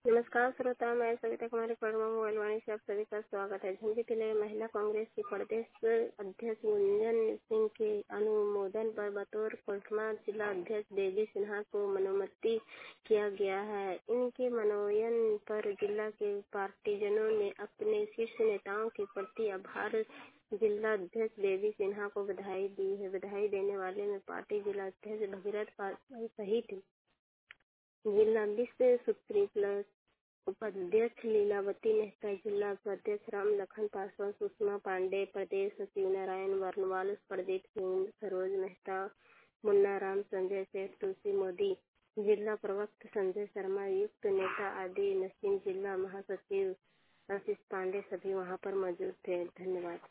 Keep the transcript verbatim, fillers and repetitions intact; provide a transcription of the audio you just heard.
नमस्कार श्रोता, मैं सविता कुमारी परमा मोबाइल वाणी से आप सभी का स्वागत है। झुंझुनू जिले में महिला कांग्रेस की प्रदेश अध्यक्ष गुंजन सिंह के अनुमोदन पर बतौर कोल्टमा जिला अध्यक्ष देवी सिन्हा को मनोनीत किया गया है। इनके मनोनयन पर जिला के पार्टीजनों ने अपने शीर्ष नेताओं के प्रति आभार जिला अध्यक्ष देवी सिन्हा को बधाई दी है। बधाई देने वाले में पार्टी जिला अध्यक्ष भगीरथ पासवान सहित जिला विश्व सूत्री प्लस उपाध्यक्ष लीलावती मेहता, जिला उपाध्यक्ष राम लखन पासवान, सुषमा पांडे, प्रदेश सचिव नारायण वर्णवाल, प्रदीप सिंह, सरोज मेहता, मुन्ना राम, संजय सेठ, तुलसी मोदी, जिला प्रवक्ता संजय शर्मा, युक्त नेता आदि नसीम, जिला महासचिव आशीष पांडे सभी वहां पर मौजूद थे। धन्यवाद।